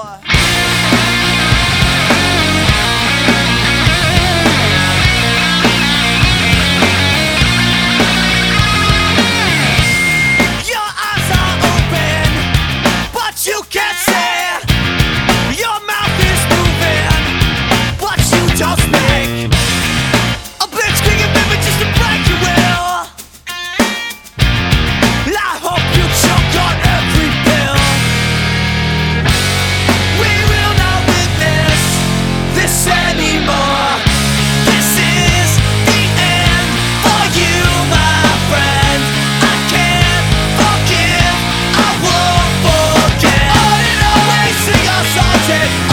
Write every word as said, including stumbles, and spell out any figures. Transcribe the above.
Your eyes are open, but you can't see. Your mouth is moving, but you don't speak. A blitzkrieg baby just to break your will. I hope you choke on every pill. We will not witness this anymore. This is the end for you, my friend. I can't forgive, I won't forget. All in a way, sing our songs.